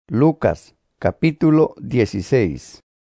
Lucas, capítulo 16.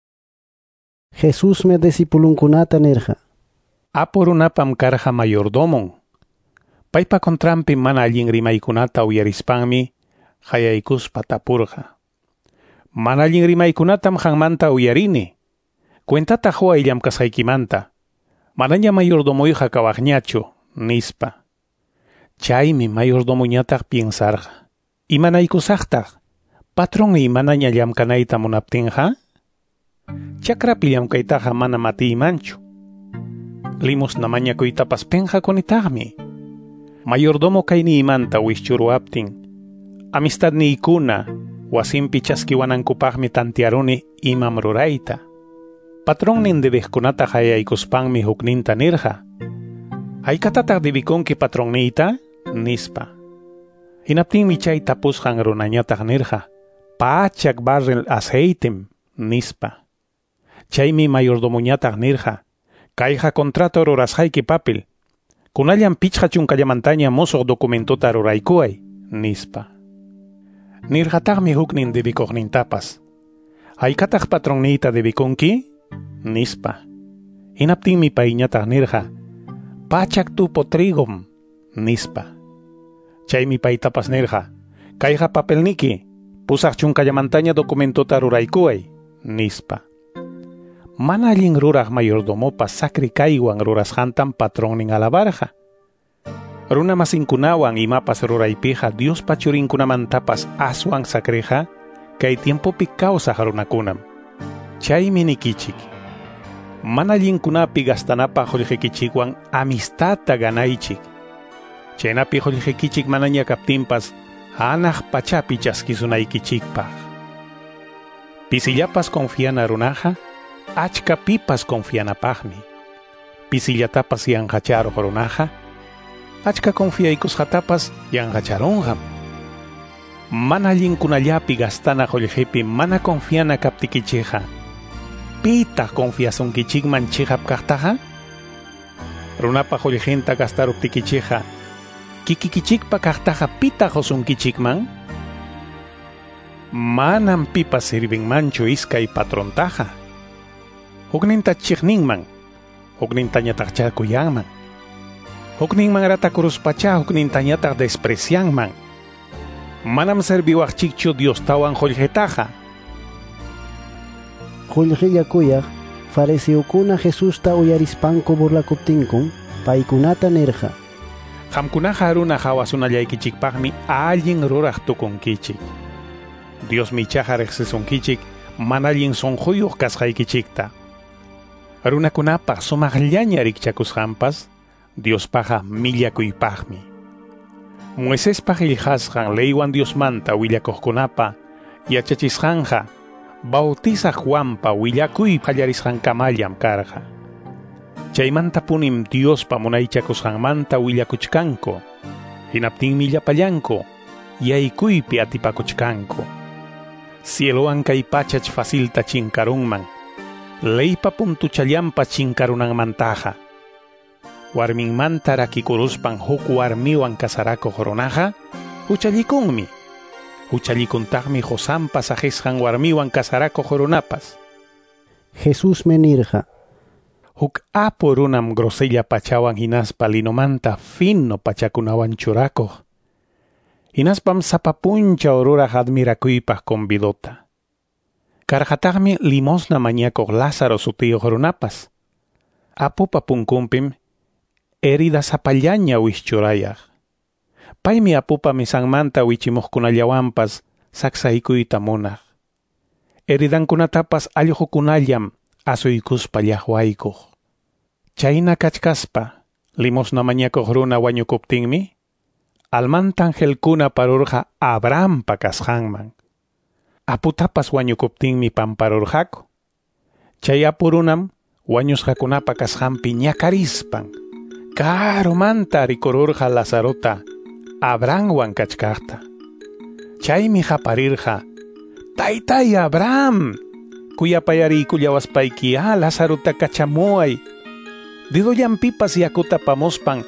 Jesús me discipulunkunata nirja. Apurunapam karja mayordomon. Paypa kontrampi mana allin rimaykunata uyarispanmi hayaykuspa tapurja. Mana allin rimaykunatam hanmanta uyarini. Cuentata huwa illamkasqaykimanta. Manaña mayordomoyja kawaqñachu, nispa. Chaymi mayordomoñataq piensarja. Imanaykusaqtaq, patrón imanaña llamkanayta munaptinja? Chakrapi llamkaytaqa mana matiymanchu. Limosna mañakuytapas penqakunitaqmi. Mayordomo kayni imanta wischurwaptin, amistadniykuna wasinpi chaskiwanankupaqmi tantiaruni imam rurayta. Patronin debeqkunata hayaykuspanmi hukninta nirja. Haykatataq debikunki patronniyta? Nispa. Hinaptinmi chay tapusqan runañataq nirja. Pachak barril aceitem, nispa. Chaymi mayordomoñataq nirja. Kayqa contrato rurasqayki papel. Kunallan pichqa chunkallamantaña musuq documentota ruraykuway, nispa. Nirqataqmi huknin debikuqnintapas. Haykataq patronniyta debikunki? Nispa. Hinaptinmi payñataq nirja. Pachak tupo trigom, nispa. Chaymi paytapas nirja. Kayqa papelniki, pusaq chunkallamantaña documentota ruraykuway, nispa. Mana allin ruraq mayordomopas sakrikaywan rurasqantam patronin alabarja. Runa masinkunawan imapas ruraypiqa Diospa churinkunamantapas aswan sakriqa kay tiempopi kawsaq runakunam. Chaymi nikichik. Mana allinkunapi gastanapa qullqikichikwan amistadta ganaychik. Chaynapi qullqikichik manaña kaptinpas hanaq pachapi chaskisunaykichikpaq. Pisillapas confiana runaqa achka pipas confianapaqmi. Pisillatapas yanqacharuq runaqa achka confiaykusqatapas yanqacharunqam. Mana allinkunallapi gastana qullqipi mana confiana kaptikichikqa ¿pitaq confiasunkichikman chihap kaqtaqa? Runapa qullqinta gastaruptikichikqa kikikichikpa kaqtaqa ¿pitaq usunkichikman? Manam pipas sirvinmanchu iskay patrontaqa. Hukninta chiqninman, huknintañataq charkuyanman. Hukninman ratakuruspacha huknintañataq desprecianman. Manam serviwaqchikchu Diostawan qullqitaqa. Qullqilla kuyaq, fariseukuna Jesusta uyarispanku burlakuptinkun, paykunata nirja. Qamkunaqa runa hawasunallaykichikpaqmi allin ruraq tukunkichik. Dios michaqa riqsisunkichik mana allin sunquyuq kasqaykichikta. Runakunapaq sumaqllaña rikchakusqanpas Diospaqa millakuypaqmi. Moisespaq illqasqan leywan Diosmanta willakuqkunapa yachachisqanqa Bautizaq Juanpa willakuy qallarisqankamallam karqa. Chaymanta punim Diospa munaychakusqanmanta willakuchkanku. Hinaptinmi llapallanku yaykuypi atipakuchkanku. Cielowan kay pachach facilta chinkarunman. Leypa puntuchallampa chinkarunanmantaqa. Warminmanta rakikuruspan huk warmiwan kasarakuq runaqa huchallikunmi. Huchallikuntaqmi Josanpa sahisqan warmiwan kasarakuq runapas. Jesús me nirja. Huk apu runam grosella pachawan hinaspa linomanta fino pachakunawan churakuq. Hinaspam sapapuncha ururaq admirakuypaq convidota. Karqataqmi limosna mañakuq Lázaro sutiyuq runapas. Apupa punkunpim herida sapallaña wischurayaq. Paymi apupa misanmanta wichimuqkunallawanpas saksaykuyta munaq. Heridankunatapas allqukunallam asuykuspa llaqwaykuq. Chayna kachkaspa limosna mañakuq runa wañukuptinmi almanta angelkuna parurqa Abrahampa kasqanman. Aputapas wañukuptinmi pamparurqaku. Chay apurunam wañusqakunapa kasqanpi ñakarispan karumanta rikururqa Lazarota Abrahamwan kachkaqta. Chaymi qaparirqa Taytay Abraham, kuyapayariykullawaspayki Lazarota kachamuway. Didullanpipas yakuta pamuspan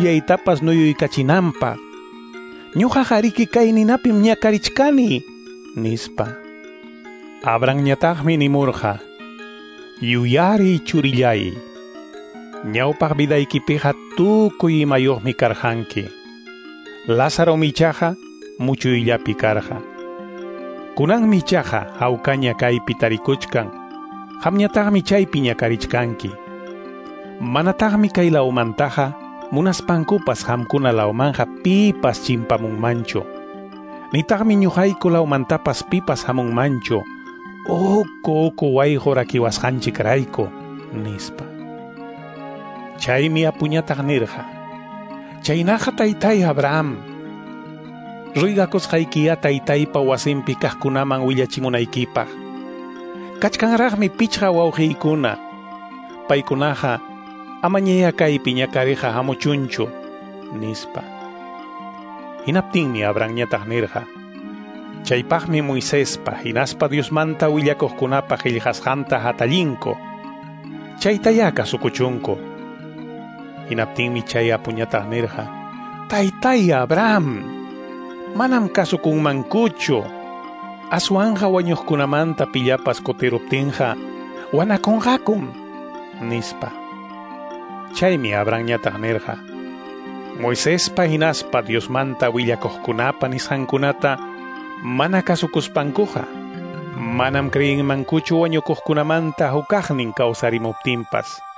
qallullaytapas nuyuykachinanpaq. Ñuqa qariki kay ninapim ñakarichkani. nispa. Abraham ñataqmi nimurqa, yuyari churillay, ñawpaq vidaykipiqa tukuy imayuqmi karqanki. Lázaro michaqa muchuyllapi karqa. Kunan michaqa hawkaña kaypi tarikuchkan, qamñataqmi chaypi ñakarichkanki. Manataqmi kay lawmantaqa munaspankupas qamkuna lawmanja pipas chimpamunmanchu. Nitaqmi ñuqayku lawmantapas pipas hamunmanchu, uku wayqu rakiwasqanchikrayku, nispa. Chaymi apuñataq nirqa, chaynaqa taytay Abraham, ruygakusqaykiya taytaypa wasinpi kaqkunaman willachimunaykipaq. Kachkanraqmi pichqa wawqiykuna, paykunaqa amañaya kaypi ñakariqa hamuchunchu, nispa. Hinaptinmi Abraham ñataq nirqa, chaypaqmi Moisespa hinaspa Diosmanta willakuqkunapa qillqasqanta hatallinku, chaytaya kasukuchunku. Hinaptinmi chay apuñataq nirqa, taytay Abraham, manam kasukunmankuchu, aswanja wañuqkunamanta pillapas kutiruptinqa wanakunqakum, nispa. Chaymi Abraham ñataq nirqa, Moisespa hinaspa Diosmanta willakuqkunapa nisqankunata mana kasukuspankuqa, manam creyinmankuchu wañukuqkunamanta hukaqnin kawsarimuptinpas.